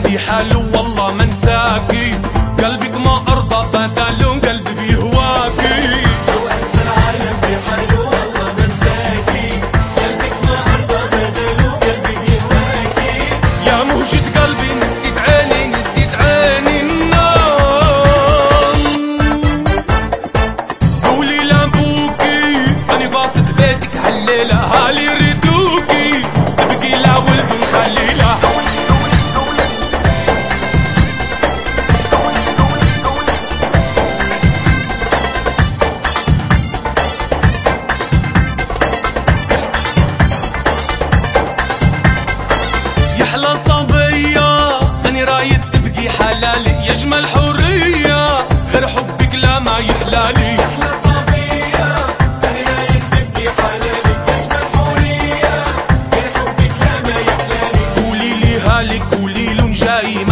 عندي حال والله ما انساكي، قلبك ما ارضى بدل قلبي بيهواكي. لو انسى العالم بحاله والله ما انساكي، قلبك ما ارضى بدل قلبي بيهواكي. يا مهجة قلبي نسيت عيني نسيت عيني النوم. قولي لابوكي اني قاصد بيتك هالليلة هالي ردوكي، تبقي لا ولد نخليله. يحلى صبية اني رايد تبقي حلالي، يجمل حرية غير حبك لا ما يحلالي. احلى صبية انا رايد تبقي حلالي، اجمل حورية غير حبك لا ما يحلالي. قولي لي هالك قولي له جاي